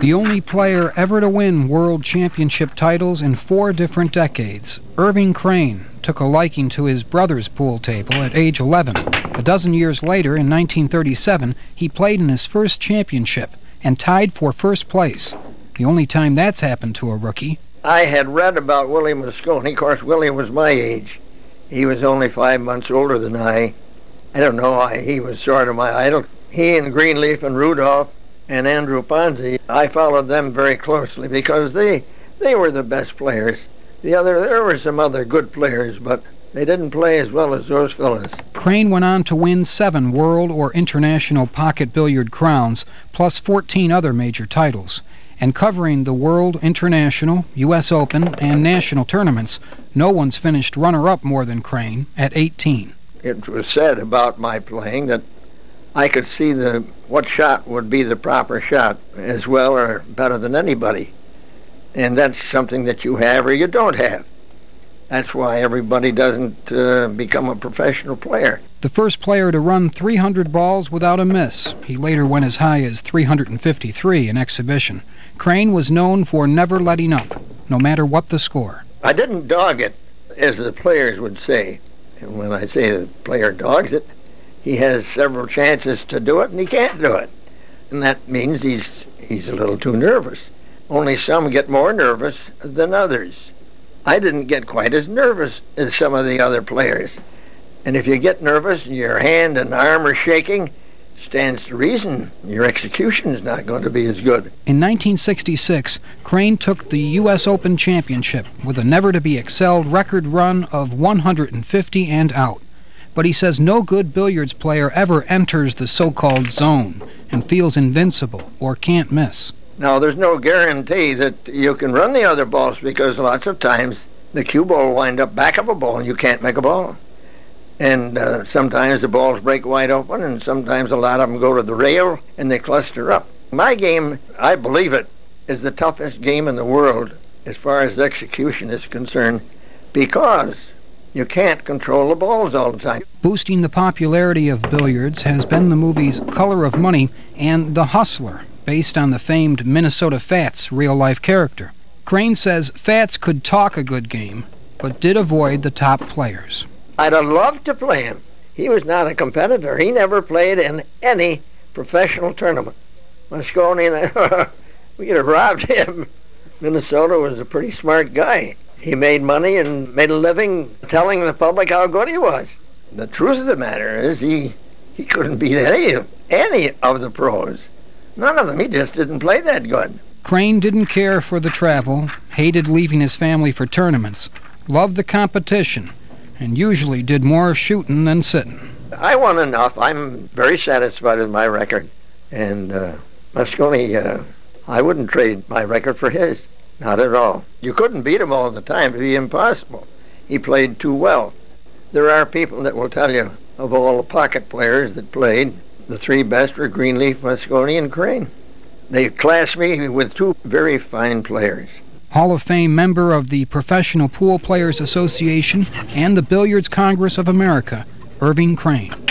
The only player ever to win world championship titles in 4 different decades, Irving Crane took a liking to his brother's pool table at age 11. A dozen years later, in 1937, he played in his first championship and tied for first place. The only time that's happened to a rookie. I had read about Willie Mosconi. Of course, Willie was my age. He was only 5 months older than I. I don't know, he was sort of my idol. He and Greenleaf and Rudolph and Andrew Ponzi, I followed them very closely because they were the best players. There were some other good players, but they didn't play as well as those fellas. Crane went on to win 7 world or international pocket billiard crowns, plus 14 other major titles. And covering the World, International, U.S. Open, and national tournaments, no one's finished runner-up more than Crane at 18. It was said about my playing that I could see what shot would be the proper shot as well or better than anybody. And that's something that you have or you don't have. That's why everybody doesn't become a professional player. The first player to run 300 balls without a miss. He later went as high as 353 in exhibition. Crane was known for never letting up, no matter what the score. I didn't dog it, as the players would say. And when I say the player dogs it, he has several chances to do it, and he can't do it. And that means he's a little too nervous. Only some get more nervous than others. I didn't get quite as nervous as some of the other players. And if you get nervous and your hand and arm are shaking, stands to reason your execution is not going to be as good. In 1966, Crane took the U.S. Open Championship with a never-to-be-excelled record run of 150 and out. But he says no good billiards player ever enters the so-called zone and feels invincible or can't miss. Now, there's no guarantee that you can run the other balls because lots of times the cue ball will wind up back of a ball and you can't make a ball. And sometimes the balls break wide open, and sometimes a lot of them go to the rail and they cluster up. My game, I believe it, is the toughest game in the world as far as execution is concerned because you can't control the balls all the time. Boosting the popularity of billiards has been the movies Color of Money and The Hustler, based on the famed Minnesota Fats real-life character. Crane says Fats could talk a good game, but did avoid the top players. I'd have loved to play him. He was not a competitor. He never played in any professional tournament. Mosconi and I, we could have robbed him. Minnesota was a pretty smart guy. He made money and made a living telling the public how good he was. The truth of the matter is he couldn't beat any of the pros. None of them. He just didn't play that good. Crane didn't care for the travel, hated leaving his family for tournaments, loved the competition, and usually did more shooting than sitting. I won enough. I'm very satisfied with my record. And Mosconi, I wouldn't trade my record for his. Not at all. You couldn't beat him all the time. It'd be impossible. He played too well. There are people that will tell you of all the pocket players that played, the 3 best were Greenleaf, Mosconi, and Crane. They classed me with 2 very fine players. Hall of Fame member of the Professional Pool Players Association and the Billiards Congress of America, Irving Crane.